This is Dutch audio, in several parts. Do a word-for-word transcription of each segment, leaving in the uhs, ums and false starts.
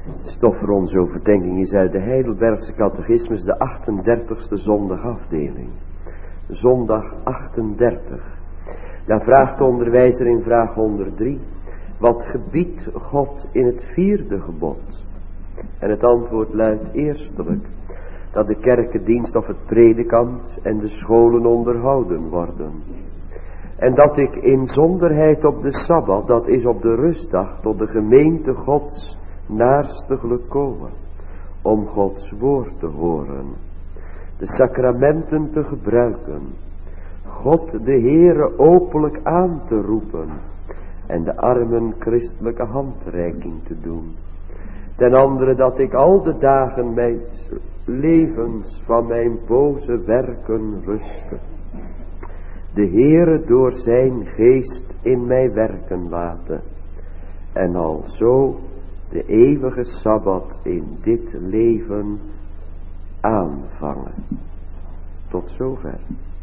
Stof voor onze overdenking is uit de Heidelbergse Catechismus, de achtendertigste zondagafdeling. Zondag achtendertig. Daar vraagt de onderwijzer in vraag honderddrie: wat gebiedt God in het vierde gebod? En het antwoord luidt eerstelijk dat de kerkendienst of het predikant en de scholen onderhouden worden. En dat ik in zonderheid op de Sabbat, dat is op de rustdag, tot de gemeente Gods naarstiglijk komen, om Gods woord te horen, de sacramenten te gebruiken, God de Heere openlijk aan te roepen en de armen christelijke handreiking te doen. Ten andere dat ik al de dagen mijn levens van mijn boze werken ruste, de Heere door zijn geest in mij werken laten en alzo de eeuwige Sabbat in dit leven aanvangen. Tot zover.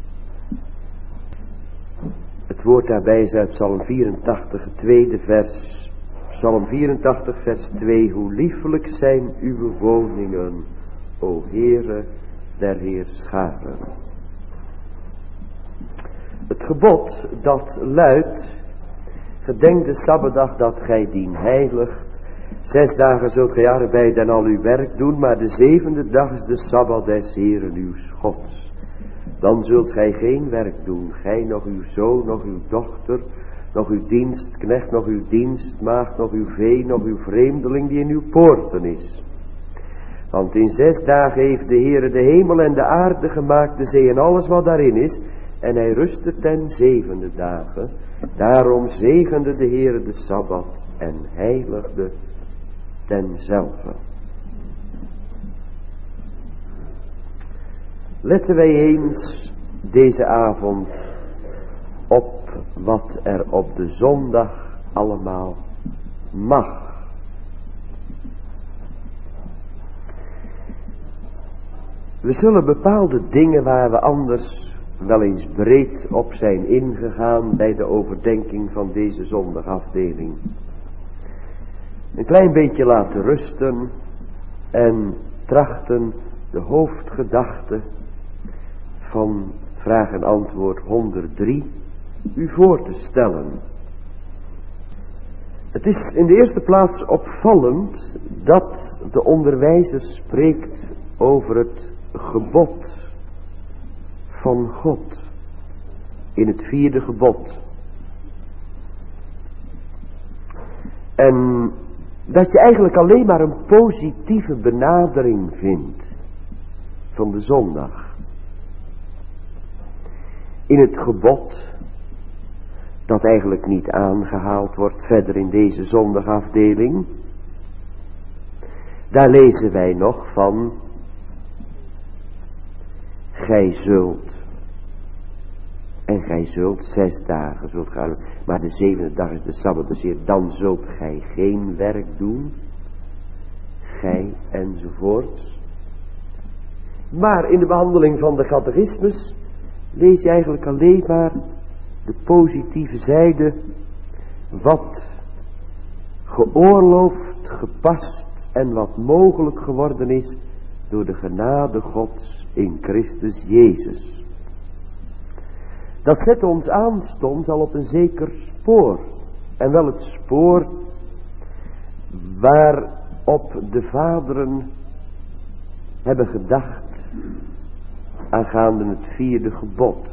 Het woord daarbij is uit Psalm vierentachtig, het tweede vers. Psalm vierentachtig, vers twee. Hoe liefelijk zijn uw woningen, o Heere der Heerscharen. Het gebod dat luidt: gedenk de Sabbatdag dat gij dien heiligt. Zes dagen zult gij arbeiden en al uw werk doen, maar de zevende dag is de Sabbat des Heeren uws Gods. Dan zult gij geen werk doen, gij, nog uw zoon, nog uw dochter, nog uw dienstknecht, nog uw dienstmaagd, nog uw vee, nog uw vreemdeling die in uw poorten is. Want in zes dagen heeft de Heere de hemel en de aarde gemaakt, de zee en alles wat daarin is, en hij rustte ten zevende dagen. Daarom zegende de Heere de Sabbat en heiligde denzelve. Letten wij eens deze avond op wat er op de zondag allemaal mag. We zullen bepaalde dingen waar we anders wel eens breed op zijn ingegaan bij de overdenking van deze zondagafdeling, een klein beetje laten rusten en trachten de hoofdgedachte van vraag en antwoord honderddrie u voor te stellen. Het is in de eerste plaats opvallend dat de onderwijzer spreekt over het gebod van God in het vierde gebod. En dat je eigenlijk alleen maar een positieve benadering vindt van de zondag. In het gebod, dat eigenlijk niet aangehaald wordt verder in deze zondagafdeling, daar lezen wij nog van: gij zult, en gij zult zes dagen zult gaan, maar de zevende dag is de Sabbat, dus hier, dan zult gij geen werk doen, gij enzovoorts. Maar in de behandeling van de catechismus lees je eigenlijk alleen maar de positieve zijde, wat geoorloofd, gepast en wat mogelijk geworden is door de genade Gods in Christus Jezus. Dat zet ons aanstonds al op een zeker spoor, en wel het spoor waarop de vaderen hebben gedacht aangaande het vierde gebod.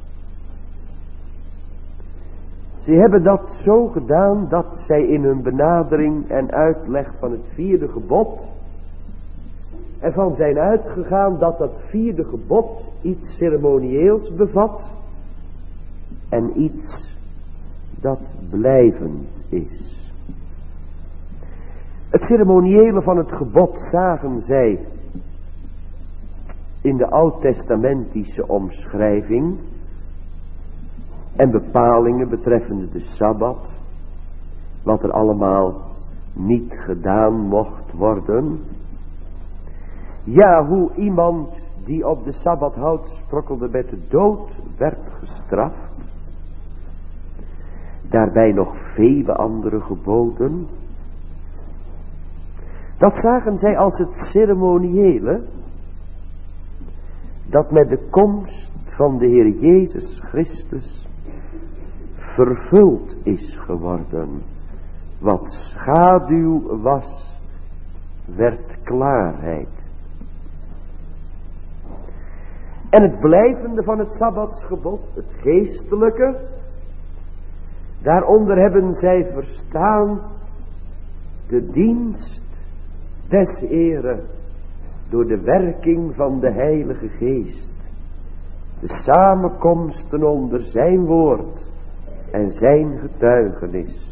Ze hebben dat zo gedaan dat zij in hun benadering en uitleg van het vierde gebod ervan zijn uitgegaan dat dat vierde gebod iets ceremonieels bevat en iets dat blijvend is. Het ceremoniële van het gebod zagen zij in de oud-testamentische omschrijving en bepalingen betreffende de Sabbat, wat er allemaal niet gedaan mocht worden. Ja, hoe iemand die op de Sabbat hout sprokkelde met de dood werd gestraft. Daarbij nog vele andere geboden. Dat zagen zij als het ceremoniële, dat met de komst van de Heer Jezus Christus vervuld is geworden. Wat schaduw was, werd klaarheid. En het blijvende van het Sabbatsgebod, het geestelijke, daaronder hebben zij verstaan de dienst des Heeren door de werking van de Heilige Geest. De samenkomsten onder zijn woord en zijn getuigenis.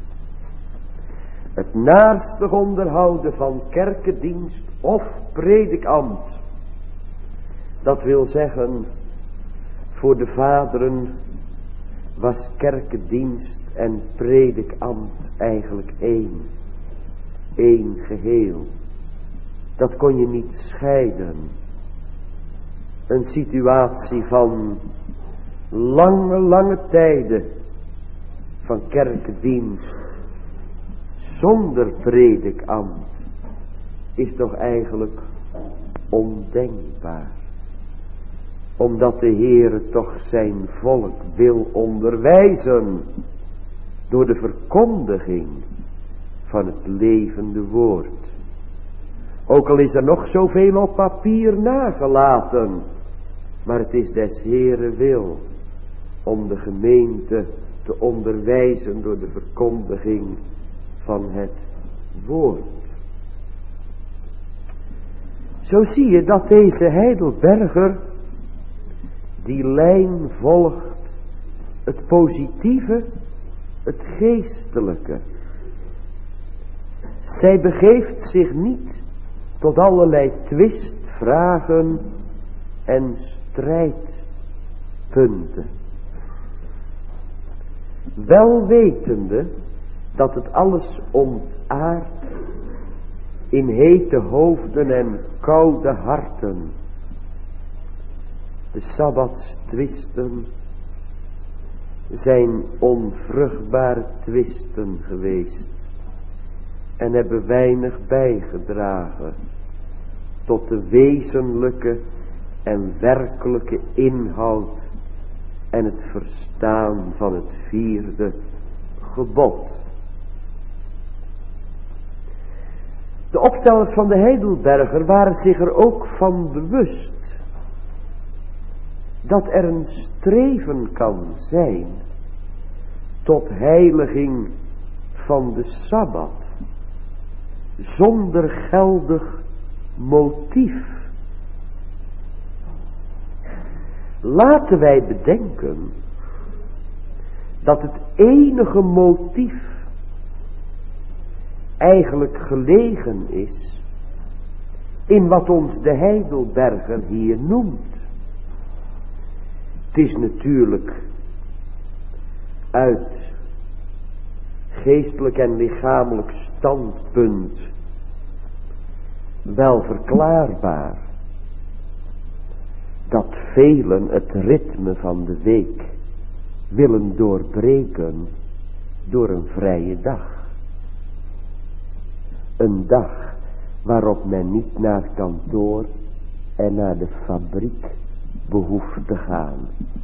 Het naarstig onderhouden van kerkendienst of predikambt. Dat wil zeggen, voor de vaderen was kerkendienst en predikambt eigenlijk één. Eén geheel. Dat kon je niet scheiden. Een situatie van lange, lange tijden van kerkendienst zonder predikambt is toch eigenlijk ondenkbaar. Omdat de Heere toch zijn volk wil onderwijzen door de verkondiging van het levende woord. Ook al is er nog zoveel op papier nagelaten, maar het is des Heere wil om de gemeente te onderwijzen door de verkondiging van het woord. Zo zie je dat deze Heidelberger die lijn volgt, het positieve, het geestelijke. Zij begeeft zich niet tot allerlei twistvragen en strijdpunten. Wel wetende dat het alles ontaart in hete hoofden en koude harten. De sabbatstwisten zijn onvruchtbare twisten geweest en hebben weinig bijgedragen tot de wezenlijke en werkelijke inhoud en het verstaan van het vierde gebod. De opstellers van de Heidelberger waren zich er ook van bewust dat er een streven kan zijn tot heiliging van de Sabbat zonder geldig motief. Laten wij bedenken dat het enige motief eigenlijk gelegen is in wat ons de Heidelberger hier noemt. Het is natuurlijk uit geestelijk en lichamelijk standpunt wel verklaarbaar dat velen het ritme van de week willen doorbreken door een vrije dag. Een dag waarop men niet naar het kantoor en naar de fabriek behoeft te gaan.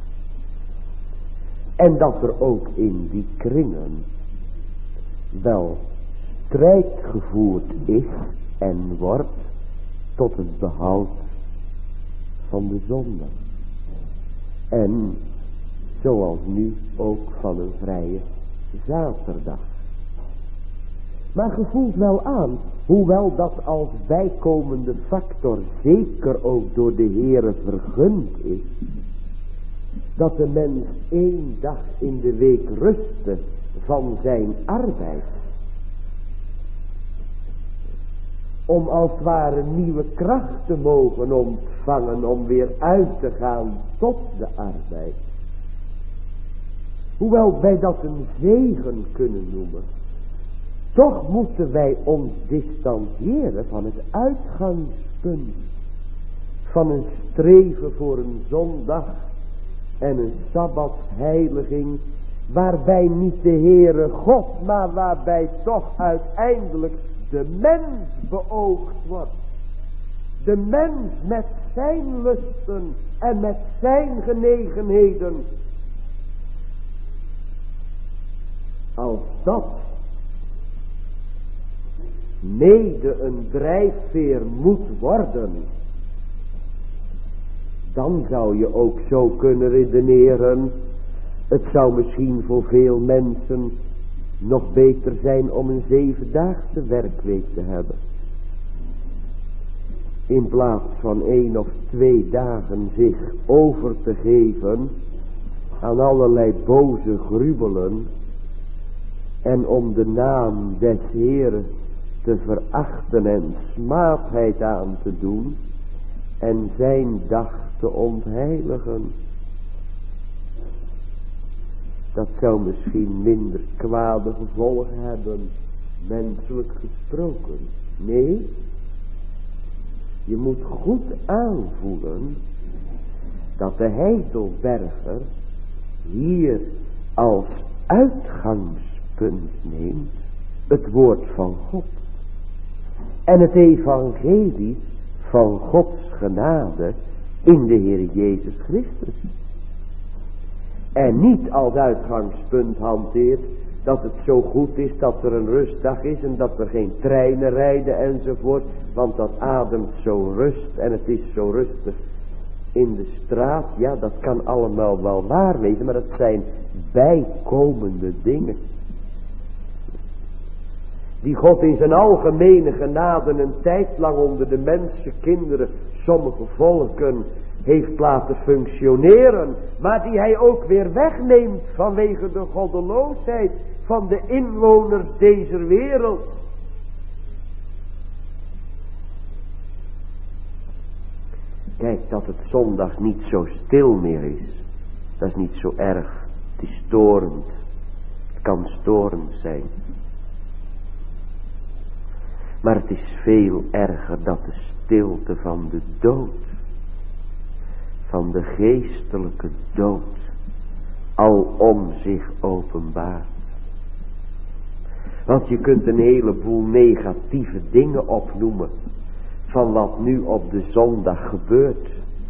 En dat er ook in die kringen wel strijd gevoerd is en wordt tot het behoud van de zonde. En zoals nu ook van een vrije zaterdag. Maar ge voelt wel aan, hoewel dat als bijkomende factor zeker ook door de Heere vergund is, dat de mens één dag in de week rustte van zijn arbeid, om als het ware nieuwe kracht te mogen ontvangen om weer uit te gaan tot de arbeid. Hoewel wij dat een zegen kunnen noemen, toch moeten wij ons distancieren van het uitgangspunt van een streven voor een zondag en een sabbatsheiliging, waarbij niet de Heere God, maar waarbij toch uiteindelijk de mens beoogd wordt. De mens met zijn lusten en met zijn genegenheden. Als dat mede een drijfveer moet worden, dan zou je ook zo kunnen redeneren. Het zou misschien voor veel mensen nog beter zijn om een zevendaagse werkweek te hebben. In plaats van één of twee dagen zich over te geven aan allerlei boze gruwelen en om de naam des Heeren te verachten en smaadheid aan te doen en zijn dag te ontheiligen. Dat zou misschien minder kwade gevolgen hebben, menselijk gesproken. Nee, je moet goed aanvoelen dat de Heidelberger hier als uitgangspunt neemt het woord van God en het evangelie van Gods genade in de Heer Jezus Christus. En niet als uitgangspunt hanteert dat het zo goed is dat er een rustdag is en dat er geen treinen rijden enzovoort. Want dat ademt zo rust en het is zo rustig in de straat. Ja, dat kan allemaal wel waar wezen, maar dat zijn bijkomende dingen. Die God in zijn algemene genade een tijd lang onder de mensenkinderen, sommige volken, heeft laten functioneren, maar die hij ook weer wegneemt vanwege de goddeloosheid van de inwoners deze wereld. Kijk, dat het zondag niet zo stil meer is, dat is niet zo erg. Het is storend, het kan storend zijn. Maar het is veel erger dat de stilte van de dood, van de geestelijke dood, alom zich openbaart. Want je kunt een heleboel negatieve dingen opnoemen van wat nu op de zondag gebeurt.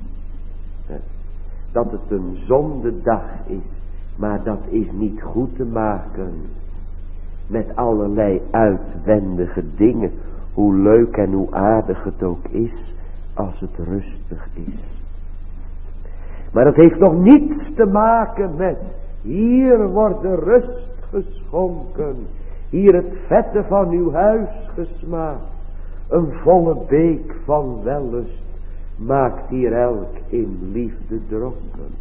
Dat het een zondedag is, maar dat is niet goed te maken met allerlei uitwendige dingen, hoe leuk en hoe aardig het ook is, als het rustig is. Maar het heeft nog niets te maken met, hier wordt de rust geschonken, hier het vette van uw huis gesmaakt, een volle beek van wellust maakt hier elk in liefde dronken.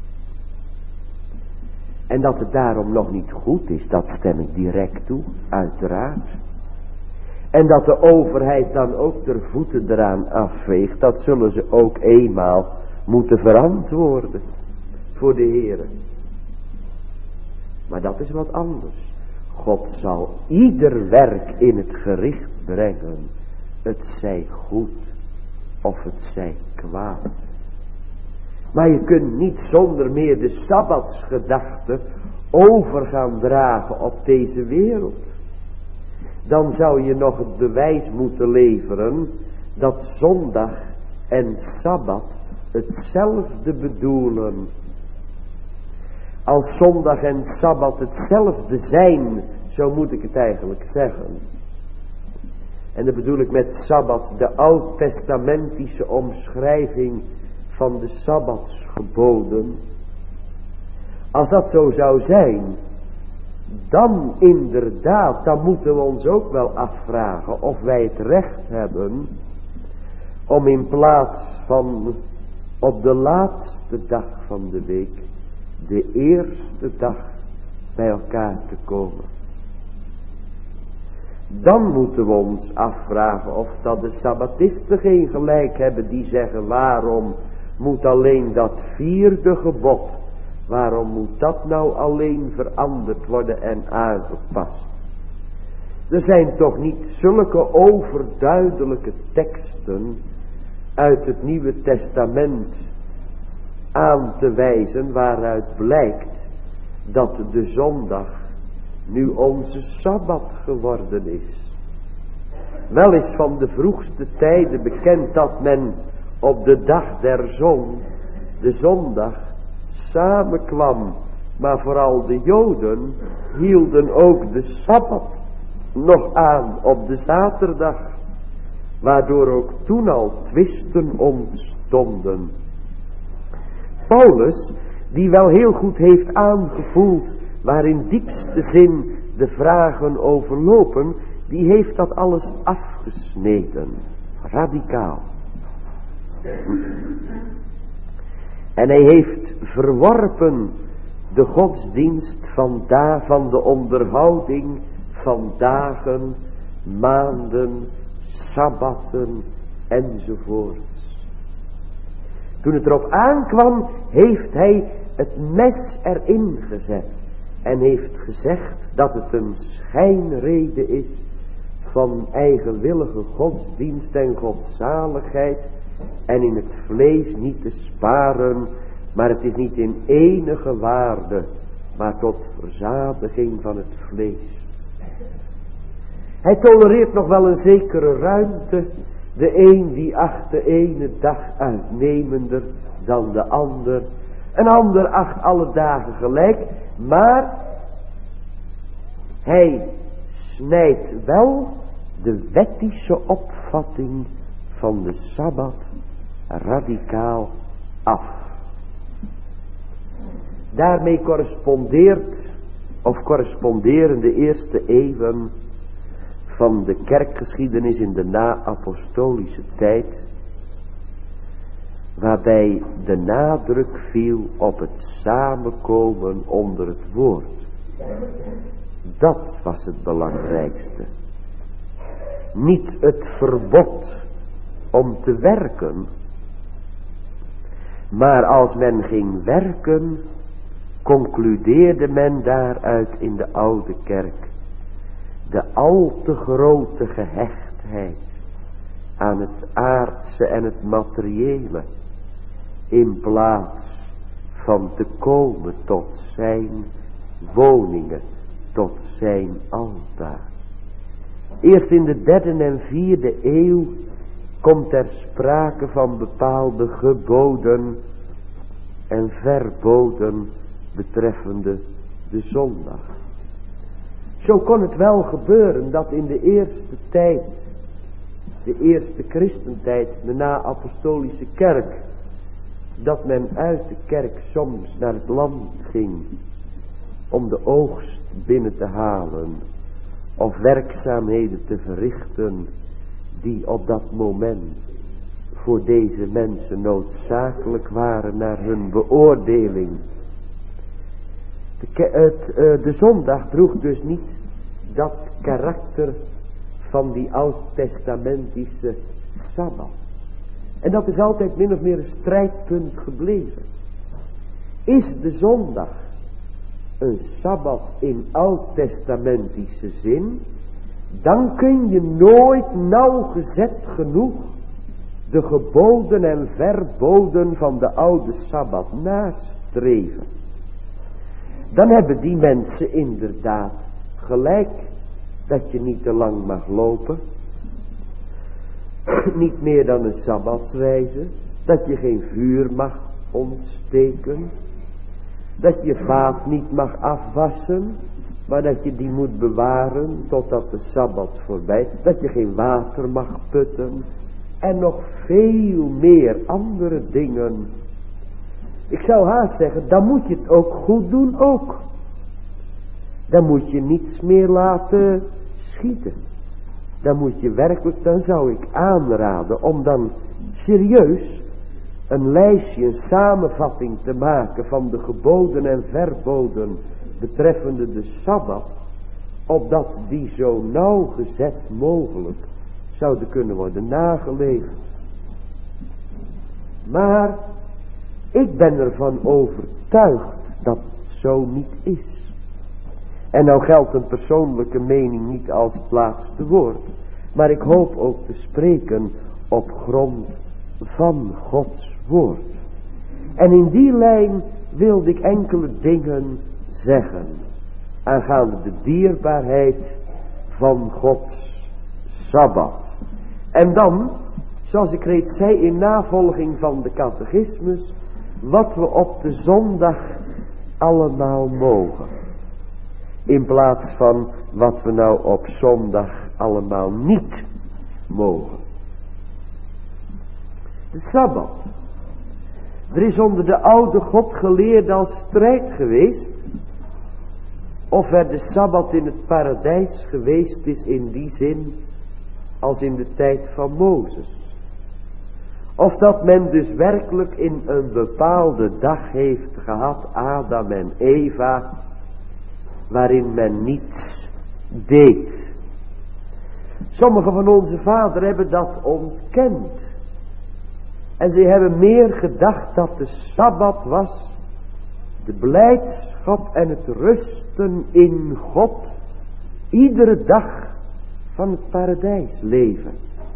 En dat het daarom nog niet goed is, dat stem ik direct toe, uiteraard. En dat de overheid dan ook de voeten eraan afveegt, dat zullen ze ook eenmaal moeten verantwoorden voor de Heere. Maar dat is wat anders. God zal ieder werk in het gericht brengen, het zij goed of het zij kwaad. Maar je kunt niet zonder meer de sabbatsgedachte over gaan dragen op deze wereld. Dan zou je nog het bewijs moeten leveren dat zondag en sabbat hetzelfde bedoelen. Als zondag en sabbat hetzelfde zijn, zo moet ik het eigenlijk zeggen. En dan bedoel ik met sabbat de oud-testamentische omschrijving van de sabbatsgeboden. Als dat zo zou zijn, dan inderdaad, dan moeten we ons ook wel afvragen of wij het recht hebben om in plaats van op de laatste dag van de week, de eerste dag bij elkaar te komen. Dan moeten we ons afvragen of dat de sabbatisten geen gelijk hebben die zeggen, waarom moet alleen dat vierde gebod, waarom moet dat nou alleen veranderd worden en aangepast? Er zijn toch niet zulke overduidelijke teksten uit het Nieuwe Testament aan te wijzen waaruit blijkt dat de zondag nu onze Sabbat geworden is. Wel is van de vroegste tijden bekend dat men op de dag der zon, de zondag, samenkwam. Maar vooral de Joden hielden ook de Sabbat nog aan op de zaterdag. Waardoor ook toen al twisten ontstonden. Paulus, die wel heel goed heeft aangevoeld waar in diepste zin de vragen overlopen, die heeft dat alles afgesneden. Radicaal. En hij heeft verworpen de godsdienst van, da, van de onderhouding van dagen, maanden, sabbatten enzovoorts. Toen het erop aankwam, heeft hij het mes erin gezet en heeft gezegd dat het een schijnrede is van eigenwillige godsdienst en godzaligheid en in het vlees niet te sparen, maar het is niet in enige waarde, maar tot verzadiging van het vlees. Hij tolereert nog wel een zekere ruimte, de een die acht de ene dag uitnemender dan de ander, een ander acht alle dagen gelijk, maar hij snijdt wel de wettische opvatting van de Sabbat radicaal af. Daarmee correspondeert, of corresponderen de eerste eeuwen van de kerkgeschiedenis in de na-apostolische tijd, waarbij de nadruk viel op het samenkomen onder het woord. Dat was het belangrijkste. Niet het verbod om te werken, maar als men ging werken, concludeerde men daaruit in de oude kerk de al te grote gehechtheid aan het aardse en het materiële, in plaats van te komen tot zijn woningen, tot zijn altaar. Eerst in de derde en vierde eeuw komt er sprake van bepaalde geboden en verboden betreffende de zondag. Zo kon het wel gebeuren dat in de eerste tijd, de eerste christentijd, de na-apostolische kerk, dat men uit de kerk soms naar het land ging om de oogst binnen te halen of werkzaamheden te verrichten die op dat moment voor deze mensen noodzakelijk waren naar hun beoordeling. De, het, uh, de zondag droeg dus niet dat karakter van die oud-testamentische Sabbat. En dat is altijd min of meer een strijdpunt gebleven. Is de zondag een Sabbat in oud-testamentische zin, dan kun je nooit nauwgezet genoeg de geboden en verboden van de oude Sabbat nastreven. Dan hebben die mensen inderdaad gelijk dat je niet te lang mag lopen, niet meer dan een sabbatswijze, dat je geen vuur mag ontsteken, dat je vaat niet mag afwassen, maar dat je die moet bewaren totdat de Sabbat voorbij is, dat je geen water mag putten en nog veel meer andere dingen. Ik zou haast zeggen, dan moet je het ook goed doen ook. Dan moet je niets meer laten schieten. Dan moet je werkelijk, dan zou ik aanraden om dan serieus een lijstje, een samenvatting te maken van de geboden en verboden betreffende de Sabbat, opdat die zo nauwgezet mogelijk zouden kunnen worden nageleefd. Maar ik ben ervan overtuigd dat het zo niet is. En nou geldt een persoonlijke mening niet als het laatste woord, maar ik hoop ook te spreken op grond van Gods woord. En in die lijn wilde ik enkele dingen zeggen aangaande de dierbaarheid van Gods Sabbat. En dan, zoals ik reeds zei, in navolging van de catechismus, wat we op de zondag allemaal mogen. In plaats van wat we nou op zondag allemaal niet mogen. De Sabbat. Er is onder de oude God geleerd al strijd geweest. Of er de Sabbat in het paradijs geweest is in die zin als in de tijd van Mozes. Of dat men dus werkelijk in een bepaalde dag heeft gehad, Adam en Eva, waarin men niets deed. Sommigen van onze vader hebben dat ontkend. En ze hebben meer gedacht dat de Sabbat was de blijdschap en het rusten in God iedere dag van het paradijs leven.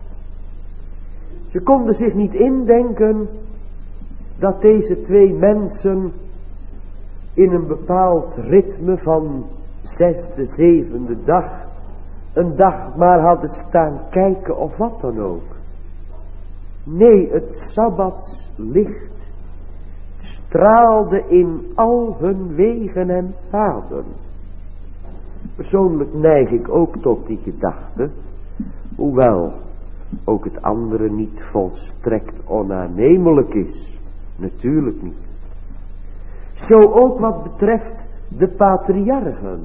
Ze konden zich niet indenken dat deze twee mensen in een bepaald ritme van zesde, zevende dag een dag maar hadden staan kijken of wat dan ook. Nee, het Sabbatslicht straalde in al hun wegen en paden. Persoonlijk neig ik ook tot die gedachte, hoewel ook het andere niet volstrekt onaannemelijk is. Natuurlijk niet. Zo ook wat betreft de patriarchen.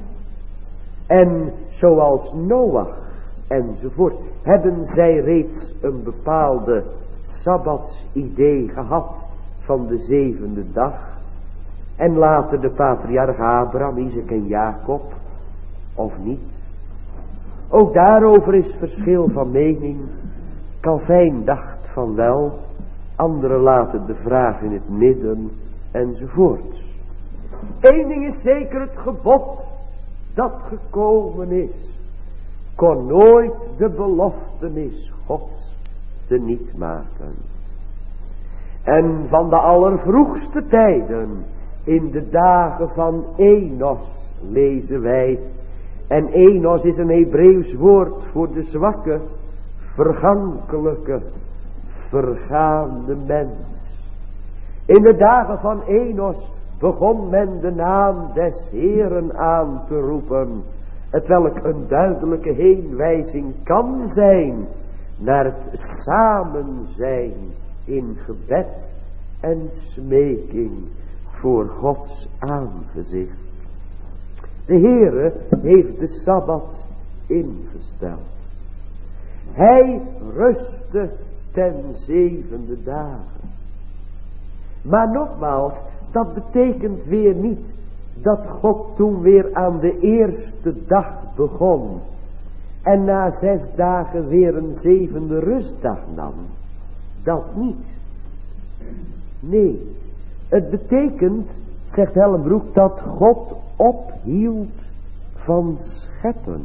En zoals Noach enzovoort, hebben zij reeds een bepaalde sabbatsidee gehad van de zevende dag. En later de patriarch Abraham, Isaac en Jacob, of niet. Ook daarover is verschil van mening. Calvijn dacht van wel, anderen laten de vraag in het midden, enzovoort. Eén ding is zeker, het gebod dat gekomen is, kon nooit de beloftenis Gods teniet maken. En van de allervroegste tijden, in de dagen van Enos, lezen wij. En Enos is een Hebreeuws woord voor de zwakke, vergankelijke, vergaande mens. In de dagen van Enos begon men de naam des Heeren aan te roepen, hetwelk een duidelijke heenwijzing kan zijn naar het samen zijn in gebed en smeking voor Gods aangezicht. De Heere heeft de Sabbat ingesteld. Hij rustte ten zevende dagen. Maar nogmaals, dat betekent weer niet dat God toen weer aan de eerste dag begon en na zes dagen weer een zevende rustdag nam. Dat niet. Nee, het betekent, zegt Hellenbroek, dat God ophield van scheppen.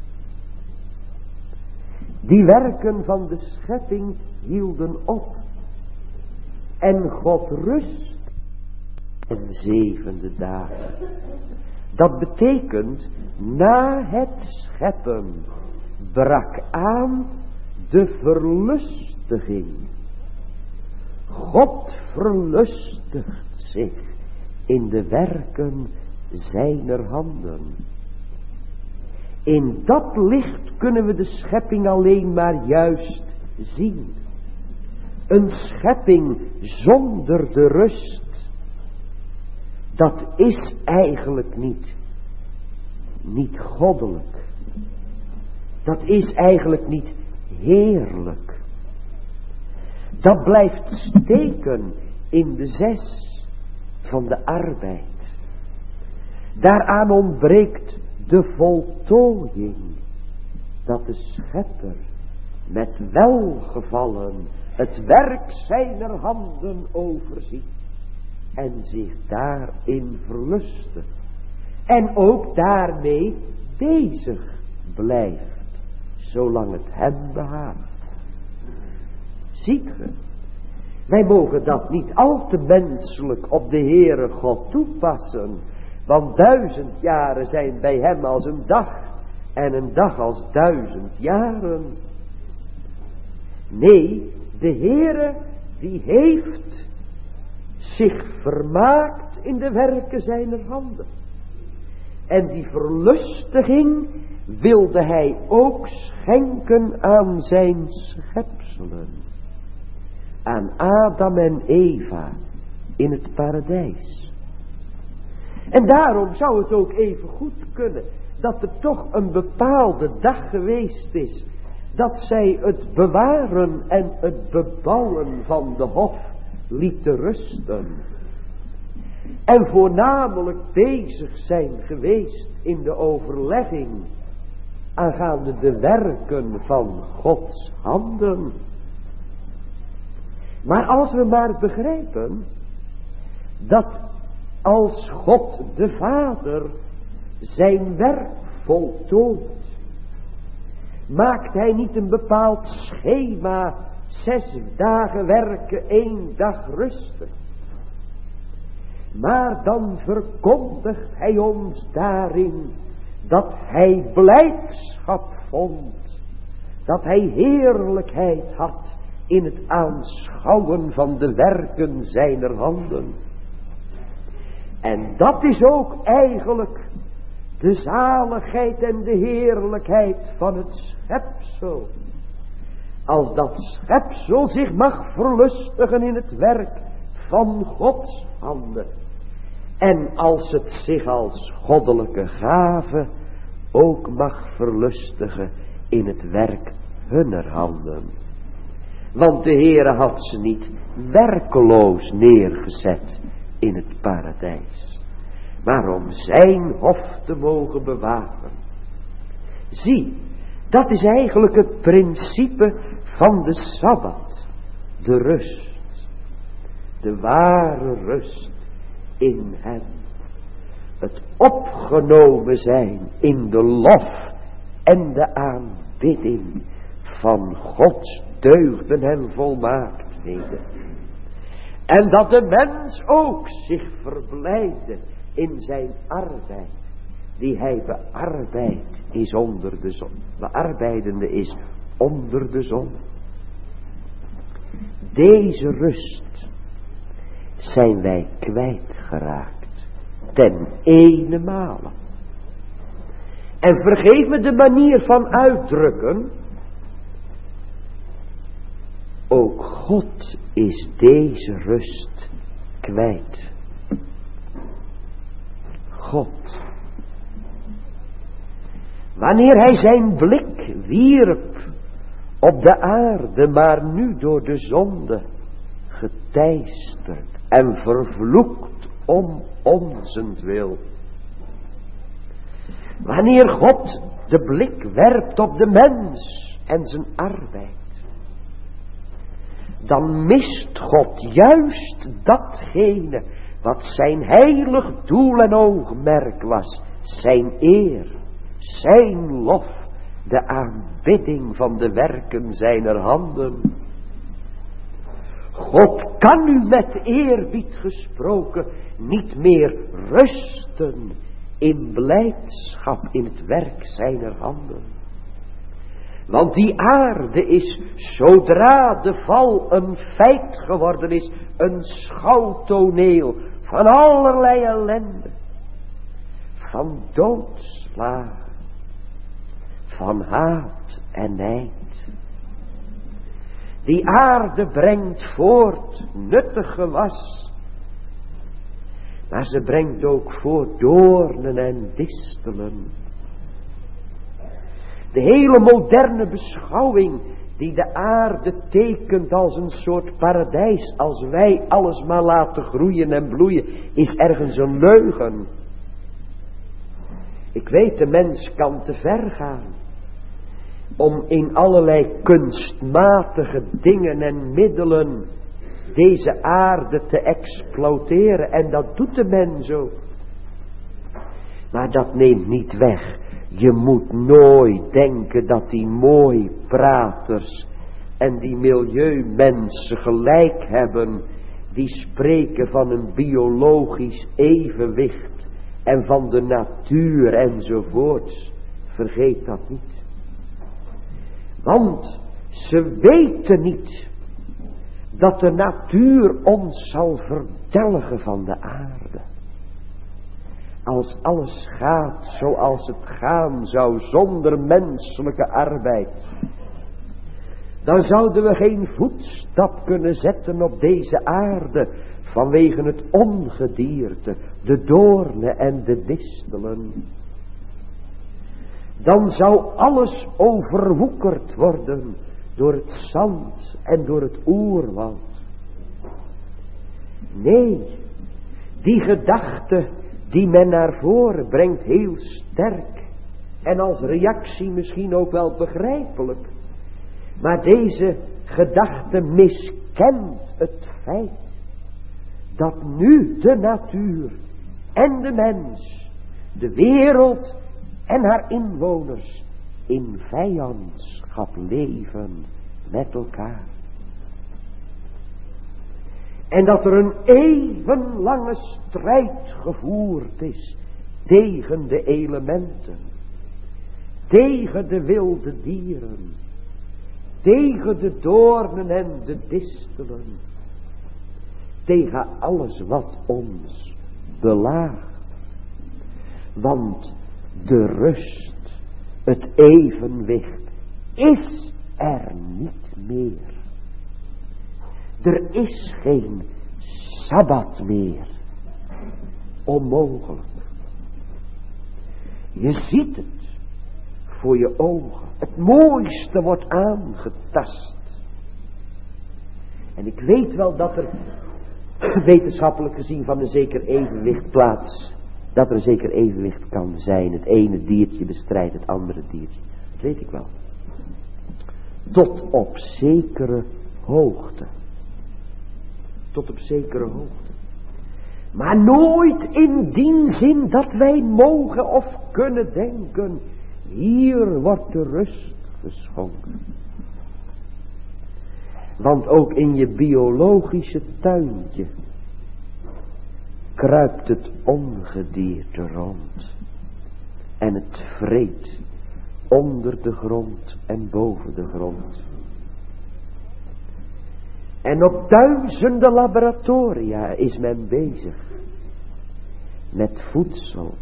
Die werken van de schepping hielden op. En God rust en zevende dagen. Dat betekent, na het scheppen brak aan de verlustiging. God verlustigt zich in de werken zijner handen. In dat licht kunnen we de schepping alleen maar juist zien. Een schepping zonder de rust, dat is eigenlijk niet, niet goddelijk. Dat is eigenlijk niet heerlijk. Dat blijft steken in de zes van de arbeid. Daaraan ontbreekt de voltooiing, dat de schepper met welgevallen het werk zijner handen overziet en zich daarin verlustigt en ook daarmee bezig blijft, zolang het hem behaagt. Ziet ge, wij mogen dat niet al te menselijk op de Heere God toepassen, want duizend jaren zijn bij hem als een dag en een dag als duizend jaren. Nee, de Heere die heeft zich vermaakt in de werken zijner handen. En die verlustiging wilde hij ook schenken aan zijn schepselen. Aan Adam en Eva in het paradijs. En daarom zou het ook even goed kunnen dat er toch een bepaalde dag geweest is dat zij het bewaren en het bebouwen van de hof lieten rusten. En voornamelijk bezig zijn geweest in de overlegging aangaande de werken van Gods handen. Maar als we maar begrijpen dat als God de Vader zijn werk voltooit, maakt hij niet een bepaald schema, zes dagen werken, één dag rusten. Maar dan verkondigt hij ons daarin dat hij blijdschap vond, dat hij heerlijkheid had in het aanschouwen van de werken zijner handen. En dat is ook eigenlijk de zaligheid en de heerlijkheid van het schepsel. Als dat schepsel zich mag verlustigen in het werk van Gods handen. En als het zich als goddelijke gave ook mag verlustigen in het werk hunner handen. Want de Heere had ze niet werkeloos neergezet in het paradijs, maar om zijn hof te mogen bewaken. Zie, dat is eigenlijk het principe van de Sabbat, de rust. De ware rust in hem. Het opgenomen zijn in de lof en de aanbidding van Gods deugden en volmaaktheden. En dat de mens ook zich verblijde in zijn arbeid, die hij bearbeidt is onder de zon. Bearbeidende is onder de zon. Deze rust zijn wij kwijtgeraakt, ten ene male. En vergeef me de manier van uitdrukken, ook God is deze rust kwijt. God. Wanneer hij zijn blik wierp op de aarde, maar nu door de zonde geteisterd en vervloekt om onzentwil. Wanneer God de blik werpt op de mens en zijn arbeid, dan mist God juist datgene wat zijn heilig doel en oogmerk was. Zijn eer, zijn lof, de aanbidding van de werken zijner handen. God kan nu met eerbied gesproken niet meer rusten in blijdschap in het werk zijner handen. Want die aarde is, zodra de val een feit geworden is, een schouwtoneel van allerlei ellende, van doodslagen, van haat en nijd. Die aarde brengt voort nuttig gewas, maar ze brengt ook voort doornen en distelen. De hele moderne beschouwing die de aarde tekent als een soort paradijs, als wij alles maar laten groeien en bloeien, is ergens een leugen. Ik weet, de mens kan te ver gaan om in allerlei kunstmatige dingen en middelen deze aarde te exploiteren, en dat doet de mens ook. Maar dat neemt niet weg. Je moet nooit denken dat die mooi praters en die milieumensen gelijk hebben, die spreken van een biologisch evenwicht en van de natuur enzovoorts. Vergeet dat niet. Want ze weten niet dat de natuur ons zal verdelgen van de aarde. Als alles gaat zoals het gaan zou zonder menselijke arbeid, dan zouden we geen voetstap kunnen zetten op deze aarde vanwege het ongedierte, de doornen en de distelen. Dan zou alles overwoekerd worden door het zand en door het oerwoud. Nee, die gedachte die men naar voren brengt heel sterk en als reactie misschien ook wel begrijpelijk. Maar deze gedachte miskent het feit dat nu de natuur en de mens, de wereld en haar inwoners in vijandschap leven met elkaar. En dat er een even lange strijd gevoerd is tegen de elementen, tegen de wilde dieren, tegen de doornen en de distelen, tegen alles wat ons belaagt. Want de rust, het evenwicht, is er niet meer. Er is geen sabbat meer. Onmogelijk. Je ziet het voor je ogen. Het mooiste wordt aangetast. En ik weet wel dat er wetenschappelijk gezien van een zeker evenwicht plaats, dat er een zeker evenwicht kan zijn. Het ene diertje bestrijdt het andere diertje. Dat weet ik wel. Tot op zekere hoogte. Tot op zekere hoogte. Maar nooit in die zin dat wij mogen of kunnen denken, hier wordt de rust geschonken. Want ook in je biologische tuintje kruipt het ongedierte rond. En het vreet onder de grond en boven de grond. En op duizenden laboratoria is men bezig met voedsel,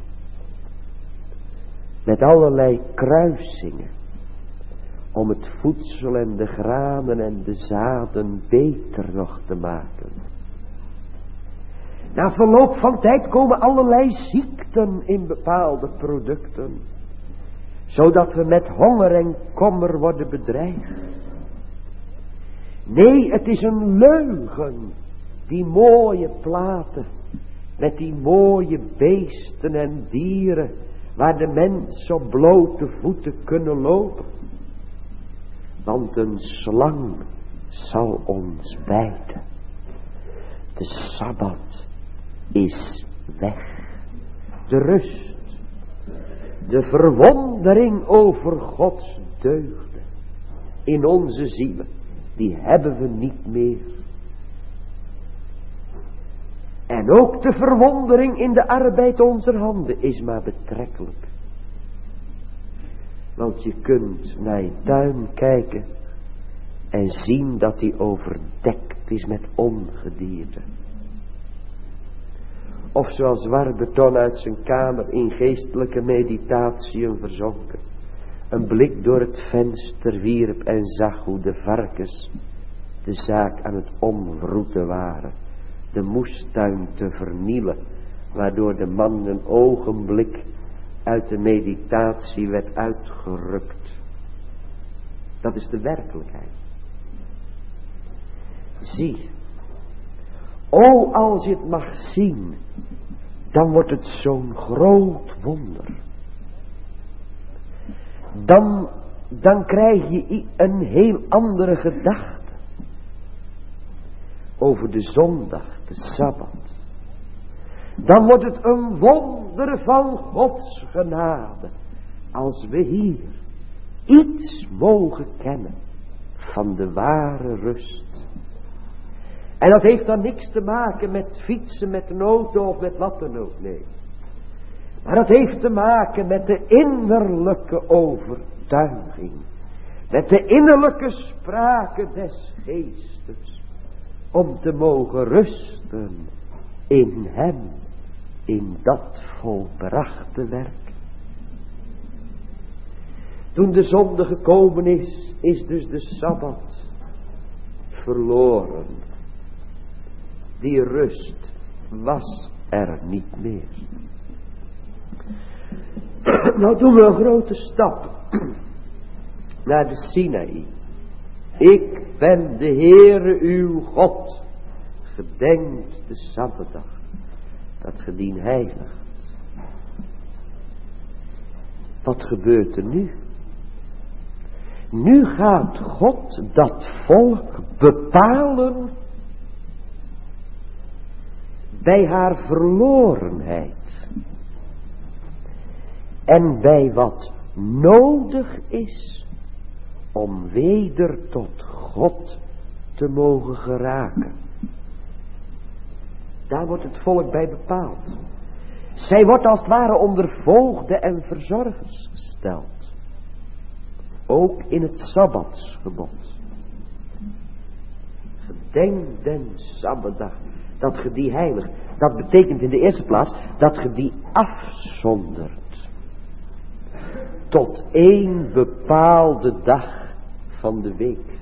met allerlei kruisingen, om het voedsel en de granen en de zaden beter nog te maken. Na verloop van tijd komen allerlei ziekten in bepaalde producten, zodat we met honger en kommer worden bedreigd. Nee, het is een leugen, die mooie platen, met die mooie beesten en dieren, waar de mens op blote voeten kunnen lopen. Want een slang zal ons bijten. De sabbat is weg. De rust, de verwondering over Gods deugden in onze zielen, die hebben we niet meer. En ook de verwondering in de arbeid onze handen is maar betrekkelijk. Want je kunt naar je tuin kijken en zien dat die overdekt is met ongedierte. Of zoals Warburton uit zijn kamer in geestelijke meditatiën verzonken, een blik door het venster wierp en zag hoe de varkens de zaak aan het omwroeten waren, de moestuin te vernielen, waardoor de man een ogenblik uit de meditatie werd uitgerukt. Dat is de werkelijkheid. Zie, o als je het mag zien, dan wordt het zo'n groot wonder. Dan, dan krijg je een heel andere gedachte over de zondag, de sabbat. Dan wordt het een wonder van Gods genade, als we hier iets mogen kennen van de ware rust. En dat heeft dan niks te maken met fietsen met een auto of met wat dan ook, nee. Maar dat heeft te maken met de innerlijke overtuiging. Met de innerlijke sprake des geestes. Om te mogen rusten in hem. In dat volbrachte werk. Toen de zonde gekomen is, is dus de Sabbat verloren. Die rust was er niet meer. Nou doen we een grote stap naar de Sinaï. Ik ben de Heere uw God. Gedenkt de Sabbatdag, dat ge dien heiligt. Wat gebeurt er nu? Nu gaat God dat volk bepalen bij haar verlorenheid. En bij wat nodig is om weder tot God te mogen geraken. Daar wordt het volk bij bepaald. Zij wordt als het ware onder voogden en verzorgers gesteld. Ook in het Sabbatsgebod. Gedenk den Sabbatdag, dat ge die heiligt. Dat betekent in de eerste plaats dat ge die afzondert. Tot één bepaalde dag van de week.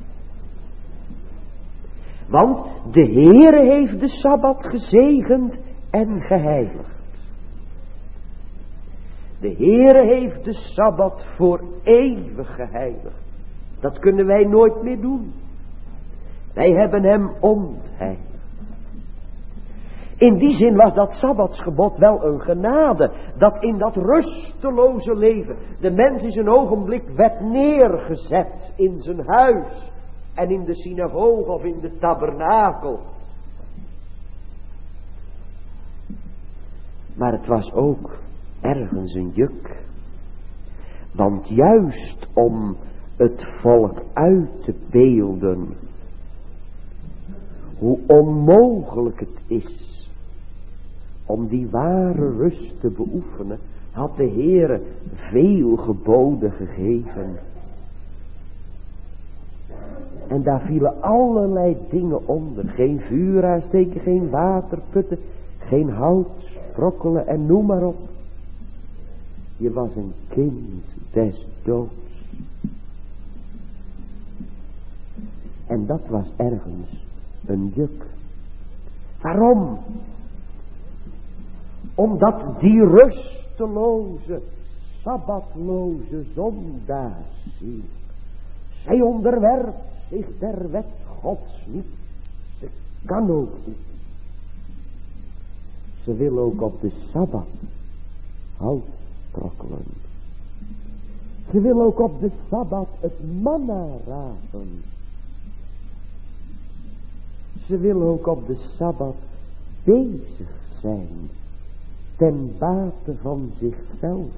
Want de Heere heeft de Sabbat gezegend en geheiligd. De Heere heeft de Sabbat voor eeuwig geheiligd. Dat kunnen wij nooit meer doen. Wij hebben hem ontheiligd. In die zin was dat Sabbatsgebod wel een genade. Dat in dat rusteloze leven de mens in zijn ogenblik werd neergezet in zijn huis. En in de synagoge of in de tabernakel. Maar het was ook ergens een juk. Want juist om het volk uit te beelden hoe onmogelijk het is om die ware rust te beoefenen, had de Heere veel geboden gegeven. En daar vielen allerlei dingen onder. Geen vuur aansteken, geen water putten, geen hout sprokkelen en noem maar op. Je was een kind des doods. En dat was ergens een juk. Waarom? Omdat die rusteloze, sabbatloze zondaarsziel, zij onderwerpt zich der wet Gods niet. Ze kan ook niet. Ze wil ook op de Sabbat hout sprokkelen. Ze wil ook op de Sabbat het manna rapen. Ze wil ook op de Sabbat bezig zijn ten bate van zichzelf.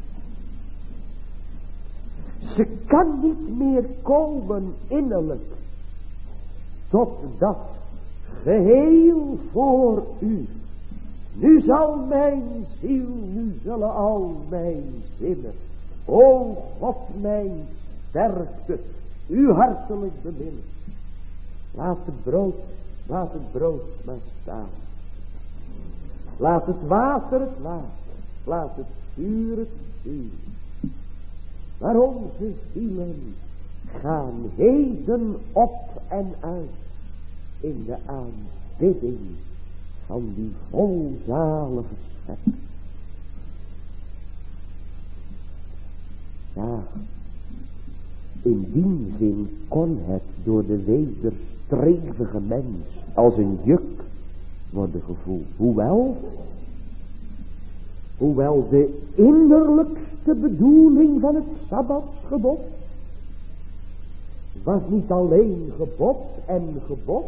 Ze kan niet meer komen innerlijk tot dat geheel voor u. Nu zal mijn ziel, nu zullen al mijn zinnen, o God mijn sterkte, u hartelijk beminnen. Laat het brood, laat het brood maar staan. Laat het water het water, laat het vuur het vuur. Maar onze zielen gaan heden op en uit in de aanbidding van die volzalige schepper. Ja, in die zin kon het door de wederstrevige mens als een juk worden gevoeld. Hoewel, hoewel de innerlijkste bedoeling van het Sabbatsgebod was niet alleen gebod en gebod,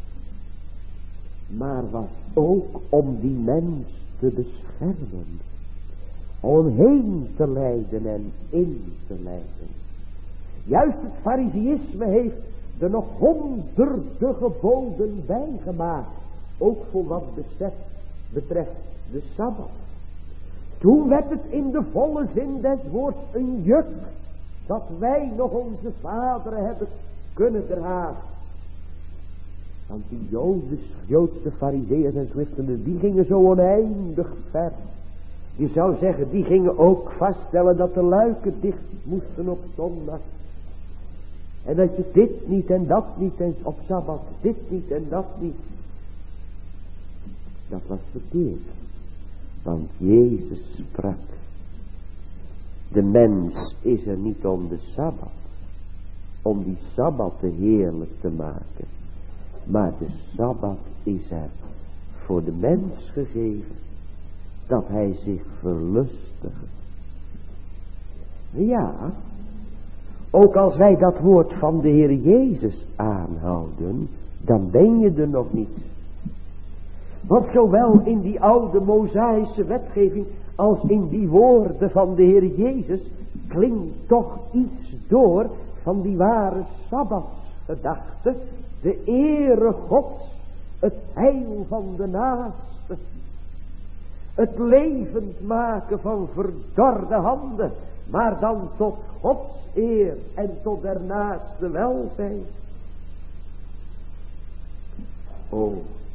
maar was ook om die mens te beschermen, om heen te leiden en in te leiden. Juist het fariseïsme heeft er nog honderden geboden bijgemaakt, ook voor wat betreft, betreft de Sabbat. Het Toen werd het in de volle zin des woords een juk, dat wij nog onze vaderen hebben kunnen dragen. Want die Joden, Joodse farizeeërs en schriftenen, die gingen zo oneindig ver. Je zou zeggen, die gingen ook vaststellen dat de luiken dicht moesten op zondag. En dat je dit niet en dat niet en op Sabbat, dit niet en dat niet. Dat was verkeerd. Want Jezus sprak. De mens is er niet om de Sabbat. Om die Sabbat te heerlijk te maken. Maar de Sabbat is er voor de mens gegeven. Dat hij zich verlustigt. Ja. Ook als wij dat woord van de Heer Jezus aanhouden. Dan ben je er nog niet. Want zowel in die oude Mosaïsche wetgeving als in die woorden van de Heer Jezus klinkt toch iets door van die ware Sabbatsgedachte. De ere Gods, het heil van de naaste. Het levend maken van verdorde handen, maar dan tot Gods eer en tot der naaste welzijn. O,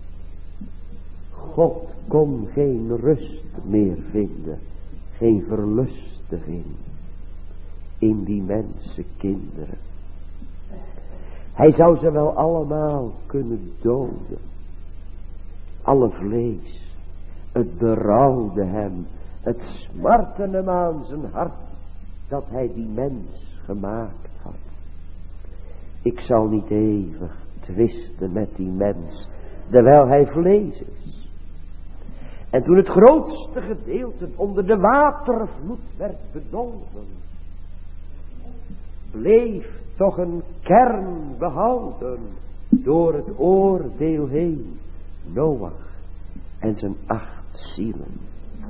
God kon geen rust meer vinden, geen verlustiging in die mensenkinderen. Hij zou ze wel allemaal kunnen doden. Alle vlees, het berouwde hem, het smartte hem aan zijn hart, dat hij die mens gemaakt had. Ik zal niet eeuwig twisten met die mens, terwijl hij vlees is. En toen het grootste gedeelte onder de watervloed werd bedolven, bleef toch een kern behouden door het oordeel heen, Noach en zijn acht zielen.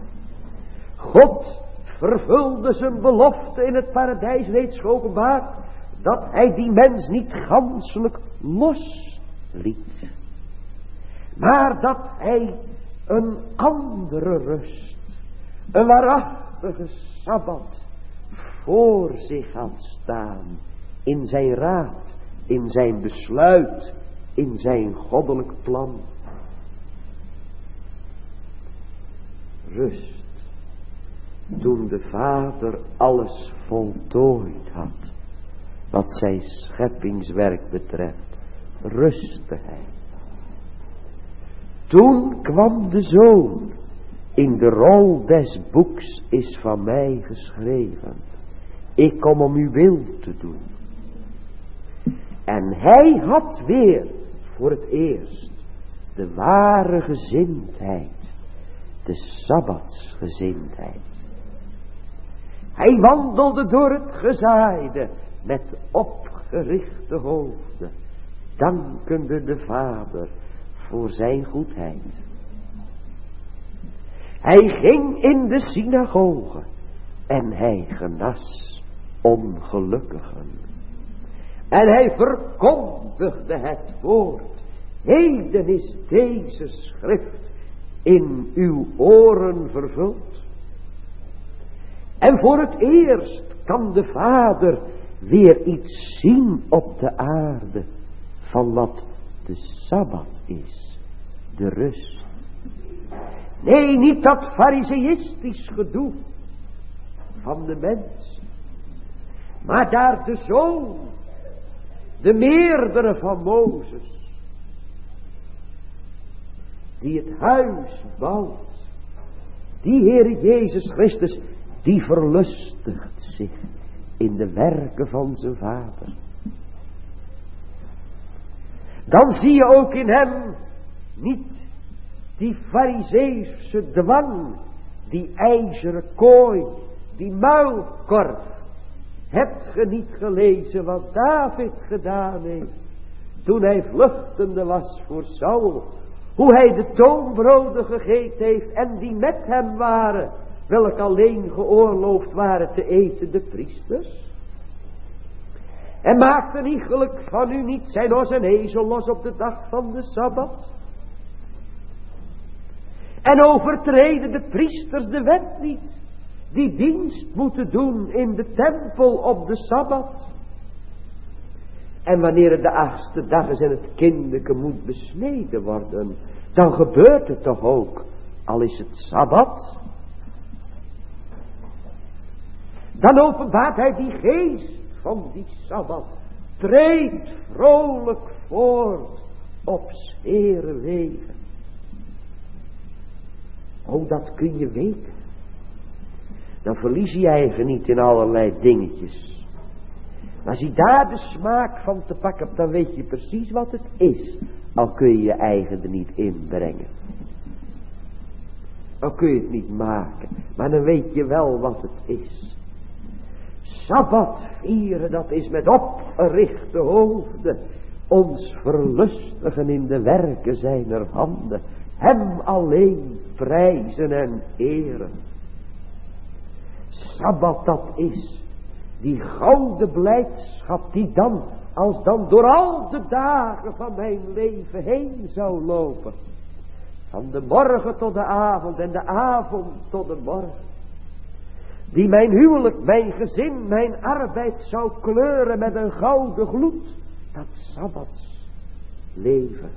God vervulde zijn belofte in het paradijs reeds geopenbaard, dat hij die mens niet ganselijk losliet, maar dat hij een andere rust, een waarachtige Sabbat voor zich had staan, in zijn raad, in zijn besluit, in zijn goddelijk plan. Rust, toen de Vader alles voltooid had, wat zijn scheppingswerk betreft, rustte hij. Toen kwam de Zoon, in de rol des boeks is van mij geschreven. Ik kom om uw wil te doen. En hij had weer voor het eerst de ware gezindheid, de Sabbatsgezindheid. Hij wandelde door het gezaaide met opgerichte hoofden, dankende de Vader voor zijn goedheid. Hij ging in de synagoge en hij genas ongelukkigen. En hij verkondigde het woord. Heden is deze schrift in uw oren vervuld. En voor het eerst kan de Vader weer iets zien op de aarde van wat de Sabbat is, de rust. Nee, niet dat fariseïstisch gedoe van de mens, maar daar de Zoon, de meerdere van Mozes, die het huis bouwt, die Heer Jezus Christus, die verlustigt zich in de werken van zijn Vader. Dan zie je ook in hem niet die farizeeuwse dwang, die ijzeren kooi, die muilkorf. Hebt ge niet gelezen wat David gedaan heeft, toen hij vluchtende was voor Saul, hoe hij de toonbroden gegeten heeft en die met hem waren, welke alleen geoorloofd waren te eten de priesters? En maakt een iegelijk van u niet zijn os en ezel los op de dag van de Sabbat? En overtreden de priesters de wet niet, die dienst moeten doen in de tempel op de Sabbat. En wanneer het de achtste dag is en het kindeke moet besneden worden, dan gebeurt het toch ook, al is het Sabbat. Dan openbaart hij die geest van die Sabbat, treedt vrolijk voort op zware wegen. Oh, dat kun je weten. Dan verlies je even niet in allerlei dingetjes. Maar als je daar de smaak van te pakken hebt, dan weet je precies wat het is. Al kun je je eigen er niet inbrengen. Al kun je het niet maken. Maar dan weet je wel wat het is. Sabbat vieren, dat is met opgerichte hoofden. Ons verlustigen in de werken zijner handen. Hem alleen prijzen en eren. Sabbat, dat is die gouden blijdschap die dan, als dan door al de dagen van mijn leven heen zou lopen. Van de morgen tot de avond en de avond tot de morgen. Die mijn huwelijk, mijn gezin, mijn arbeid zou kleuren met een gouden gloed. Dat Sabbats leven.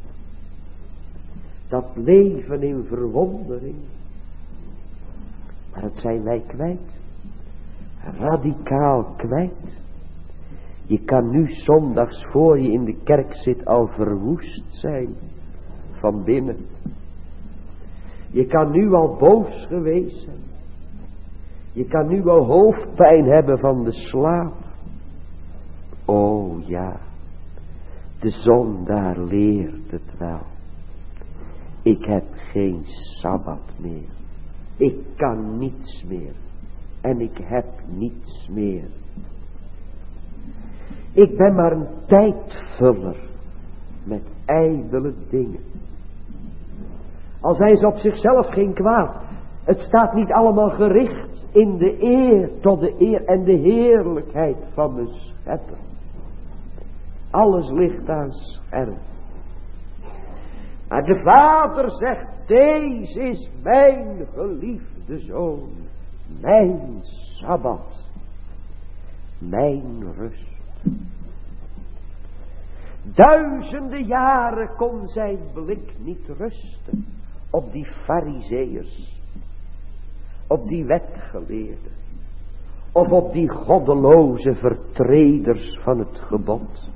Dat leven in verwondering. Maar het zijn wij kwijt. Radicaal kwijt. Je kan nu zondags voor je in de kerk zit al verwoest zijn. Van binnen. Je kan nu al boos geweest zijn. Je kan nu al hoofdpijn hebben van de slaap. Oh ja. De zondaar leert het wel. Ik heb geen Sabbat meer. Ik kan niets meer. En ik heb niets meer. Ik ben maar een tijdvuller. Met ijdele dingen. Al zijn ze op zichzelf geen kwaad. Het staat niet allemaal gericht in de eer. Tot de eer en de heerlijkheid van de schepper. Alles ligt aan scherp. Maar de Vader zegt, deze is mijn geliefde zoon. Mijn Sabbat. Mijn rust. Duizenden jaren kon zijn blik niet rusten op die farizeeërs. Op die wetgeleerden. Of op die goddeloze vertreders van het gebod.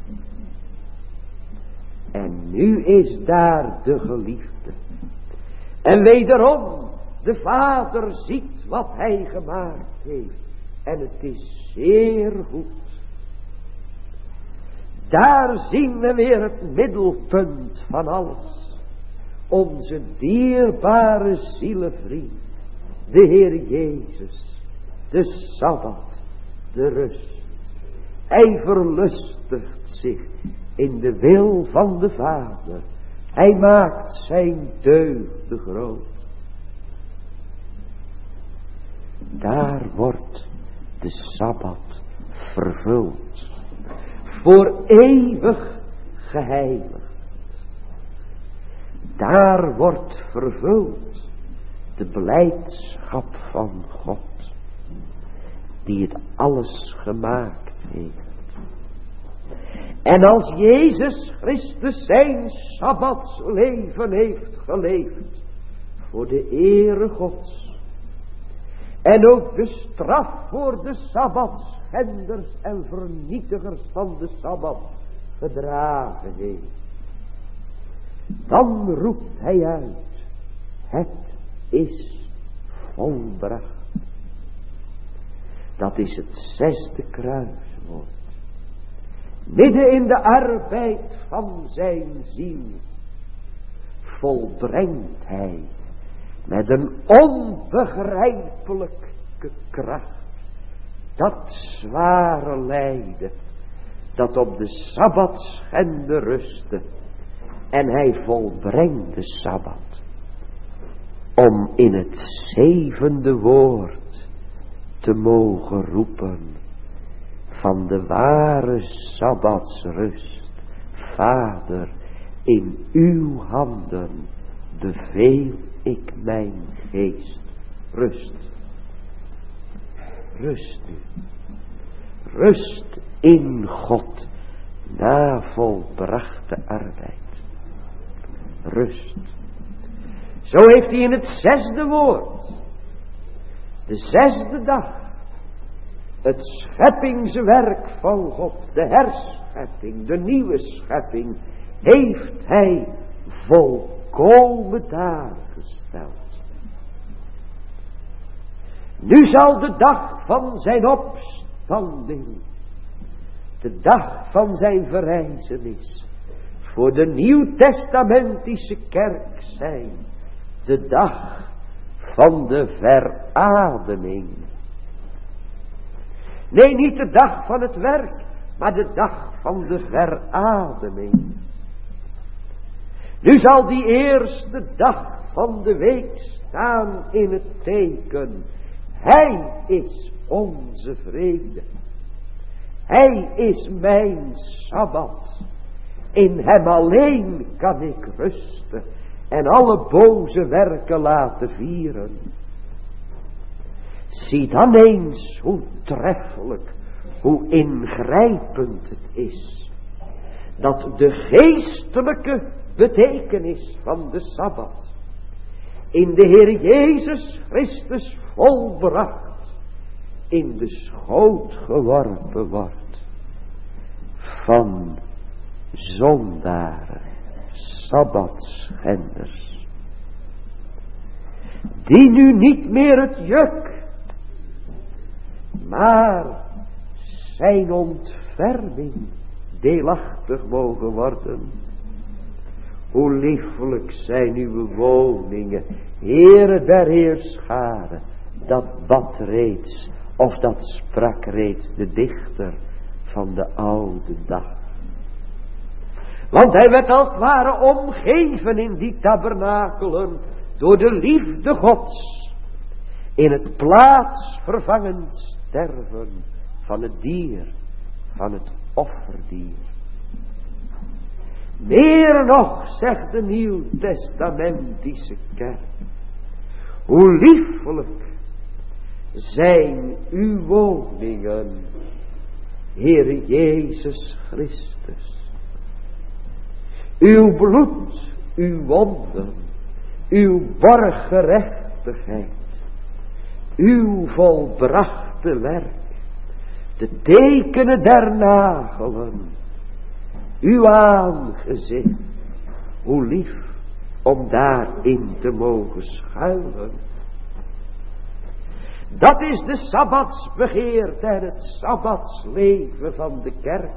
En nu is daar de geliefde. En wederom, de Vader ziet wat hij gemaakt heeft. En het is zeer goed. Daar zien we weer het middelpunt van alles. Onze dierbare zielevriend. De Heer Jezus. De Sabbat. De rust. Hij verlustigt zich in de wil van de Vader. Hij maakt zijn deugden groot. Daar wordt de Sabbat vervuld. Voor eeuwig geheiligd. Daar wordt vervuld de blijdschap van God. Die het alles gemaakt heeft. En als Jezus Christus zijn Sabbatsleven heeft geleefd. Voor de ere Gods. En ook de straf voor de Sabbatschenders en vernietigers van de Sabbat gedragen heeft. Dan roept hij uit. Het is volbracht. Dat is het zesde kruiswoord. Midden in de arbeid van zijn ziel volbrengt hij met een onbegrijpelijke kracht dat zware lijden dat op de Sabbatschende rustte. En hij volbrengt de Sabbat om in het zevende woord te mogen roepen van de ware Sabbatsrust. Vader, in uw handen beveel ik mijn geest. Rust. Rust nu. Rust in God. Na volbrachte arbeid. Rust. Zo heeft hij in het zesde woord. De zesde dag. Het scheppingswerk van God. De herschepping. De nieuwe schepping. Heeft hij volkomen daargesteld. Nu zal de dag van zijn opstanding, de dag van zijn verrijzenis, voor de nieuwtestamentische kerk zijn, de dag van de verademing. Nee, niet de dag van het werk, maar de dag van de verademing. Nu zal die eerste dag van de week staan in het teken. Hij is onze vrede. Hij is mijn Sabbat. In hem alleen kan ik rusten en alle boze werken laten vieren. Zie dan eens hoe treffelijk, hoe ingrijpend het is, dat de geestelijke betekenis van de Sabbat in de Heer Jezus Christus volbracht in de schoot geworpen wordt van zondaren, sabbatschenders, die nu niet meer het juk, maar zijn ontferming deelachtig mogen worden. Hoe liefelijk zijn uw woningen, Heere der Heerscharen, dat bad reeds, of dat sprak reeds de dichter van de oude dag. Want hij werd als het ware omgeven in die tabernakelen door de liefde Gods, in het plaatsvervangend sterven van het dier, van het offerdier. Meer nog, zegt de nieuwtestamentische kerk, hoe liefelijk zijn uw woningen, Heere Jezus Christus. Uw bloed, uw wonden, uw borggerechtigheid, uw volbrachte werk, de tekenen der nagelen, uw aangezicht, hoe lief om daarin te mogen schuilen. Dat is de sabbatsbegeerte en het sabbatsleven van de kerk.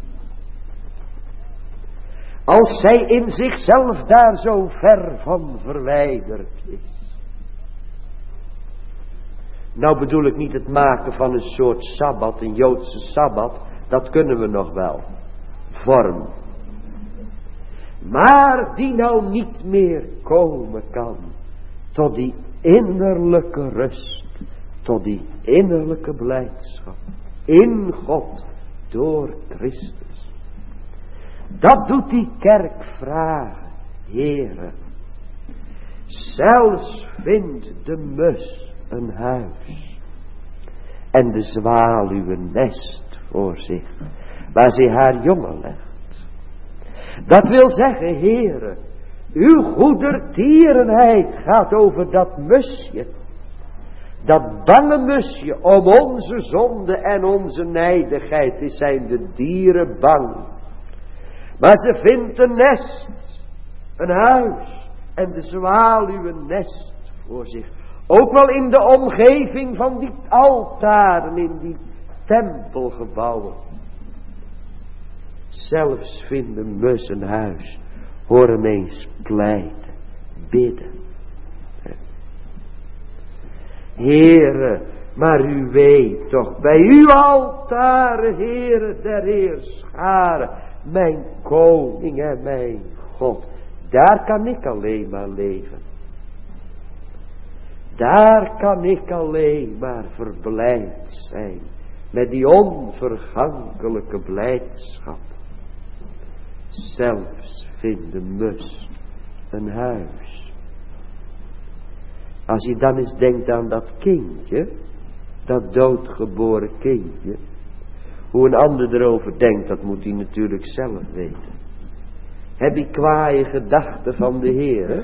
Als zij in zichzelf daar zo ver van verwijderd is. Nou bedoel ik niet het maken van een soort sabbat, een Joodse sabbat, dat kunnen we nog wel. Vorm. Maar die nou niet meer komen kan tot die innerlijke rust, tot die innerlijke blijdschap in God door Christus. Dat doet die kerk vragen, Heere. Zelfs vindt de mus een huis en de zwaluw een nest voor zich, waar zij haar jongen legt. Dat wil zeggen, Heere, uw goedertierenheid gaat over dat musje, dat bange musje om onze zonde en onze nijdigheid. Is zijn de dieren bang, maar ze vindt een nest, een huis en de zwaluw een nest voor zich. Ook wel in de omgeving van die altaren, in die tempelgebouwen. Zelfs vinden mus een huis. Hoor hem eens pleiten, bidden. Heere, maar u weet toch, bij uw altaren, Heere der Heerscharen, mijn koning en mijn God, daar kan ik alleen maar leven. Daar kan ik alleen maar verblijd zijn met die onvergankelijke blijdschap. Zelfs vindt de mus een huis. Als je dan eens denkt aan dat kindje, dat doodgeboren kindje. Hoe een ander erover denkt, dat moet hij natuurlijk zelf weten. Heb je kwaaie gedachten van de Heere?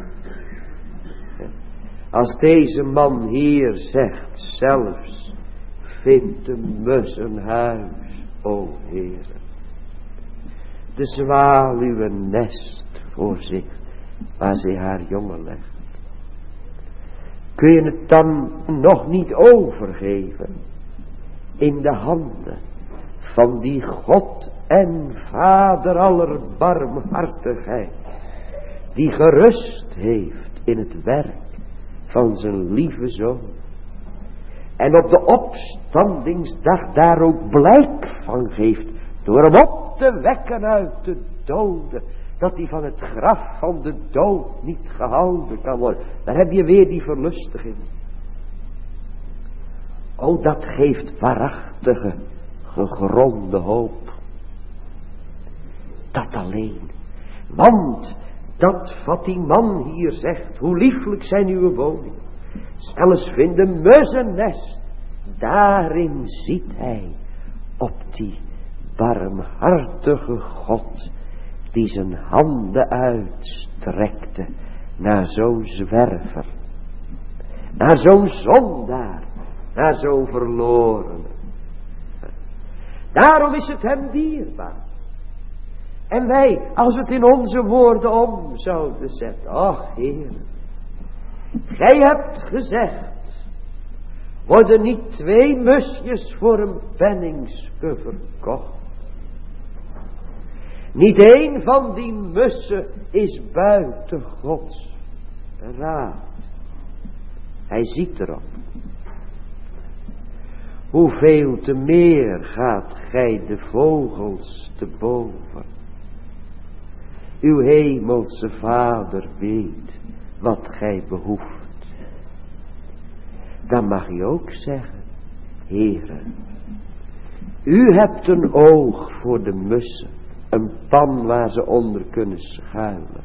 Als deze man hier zegt, zelfs vindt de mus een huis, o Heere. De zwaluw een nest voor zich, waar zij haar jongen legt. Kun je het dan nog niet overgeven in de handen van die God en Vader aller barmhartigheid, die gerust heeft in het werk van zijn lieve Zoon, en op de opstandingsdag daar ook blijk van geeft, door hem op te wekken uit de doden, dat hij van het graf van de dood niet gehouden kan worden. Daar heb je weer die verlustiging. O, dat geeft waarachtige, gegronde hoop. Dat alleen. Want dat wat die man hier zegt, hoe lieflijk zijn uw woningen. Zelfs vinden mussen nest. Daarin ziet hij op die barmhartige God, die zijn handen uitstrekte naar zo'n zwerver, naar zo'n zondaar, naar zo'n verlorene. Daarom is het hem dierbaar. En wij, als we het in onze woorden om zouden zetten, ach Heer, gij hebt gezegd, worden niet twee musjes voor een penningske verkocht. Niet één van die mussen is buiten Gods raad. Hij ziet erop. Hoeveel te meer gaat gij de vogels te boven. Uw hemelse Vader weet wat gij behoeft. Dan mag je ook zeggen, Heere, u hebt een oog voor de mussen. Een pan waar ze onder kunnen schuilen.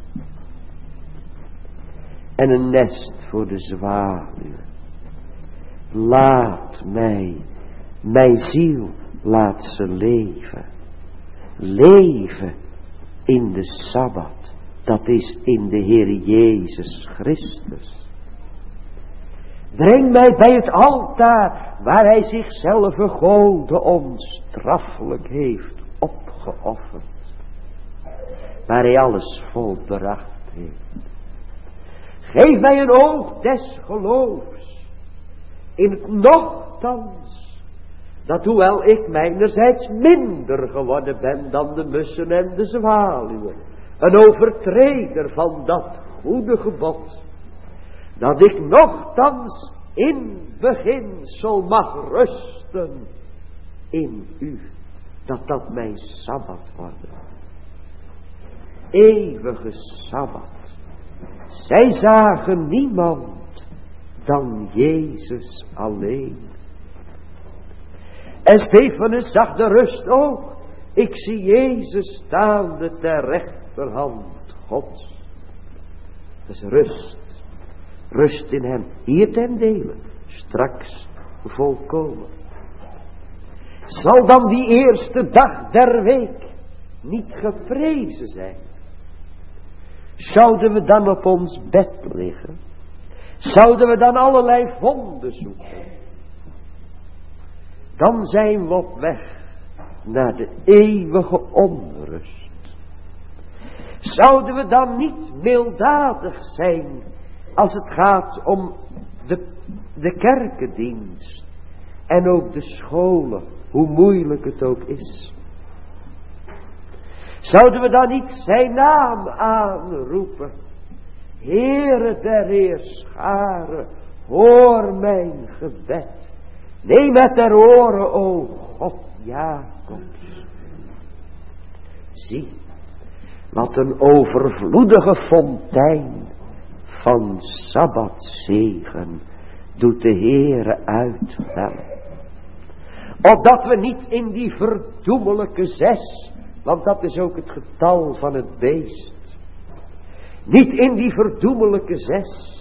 En een nest voor de zwaluwen. Laat mij, mijn ziel, laat ze leven. Leven in de Sabbat. Dat is in de Heer Jezus Christus. Breng mij bij het altaar waar hij zichzelf gode onstraffelijk heeft opgeofferd. Waar hij alles volbracht heeft. Geef mij een oog des geloofs. In het nochtans. Dat hoewel ik mijnerzijds minder geworden ben dan de mussen en de zwaluwen. Een overtreder van dat goede gebod. Dat ik nochtans in beginsel mag rusten in u. Dat dat mijn Sabbat wordt. Eeuwige Sabbat. Zij zagen niemand dan Jezus alleen. En Stefanus zag de rust ook. Ik zie Jezus staande ter rechterhand Gods. Dat is rust. Rust in hem. Hier ten dele. Straks volkomen. Zal dan die eerste dag der week niet geprezen zijn? Zouden we dan op ons bed liggen? Zouden we dan allerlei wonden zoeken? Dan zijn we op weg naar de eeuwige onrust. Zouden we dan niet milddadig zijn als het gaat om de, de kerkendienst en ook de scholen, hoe moeilijk het ook is? Zouden we dan niet zijn naam aanroepen? Heere der Heerscharen, hoor mijn gebed. Neem het ter oren, o God Jacobs. Zie, wat een overvloedige fontein van Sabbatzegen doet de Heere uitvellen. Opdat we niet in die verdoemelijke zes, want dat is ook het getal van het beest. Niet in die verdoemelijke zes,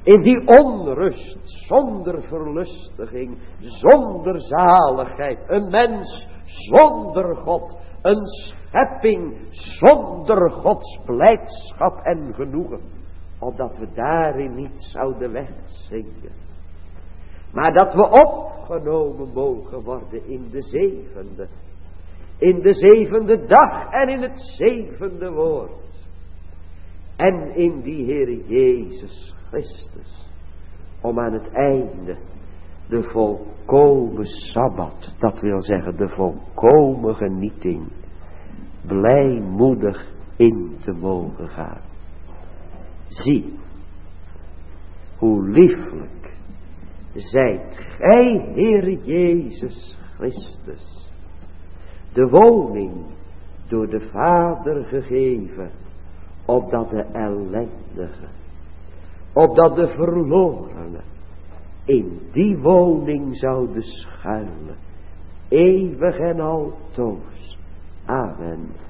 In die onrust, zonder verlustiging, zonder zaligheid. Een mens zonder God. Een schepping zonder Gods blijdschap en genoegen. Opdat we daarin niet zouden wegzinken. Maar dat we opgenomen mogen worden in de zevende. In de zevende dag en in het zevende woord. En in die Heer Jezus Christus. Om aan het einde de volkomen Sabbat. Dat wil zeggen de volkomen genieting. Blijmoedig in te mogen gaan. Zie. Hoe lieflijk. Zijt gij Heer Jezus Christus. De woning door de Vader gegeven. Opdat de ellendige. Opdat de verlorene. In die woning zouden schuilen. Eeuwig en altoos. Amen.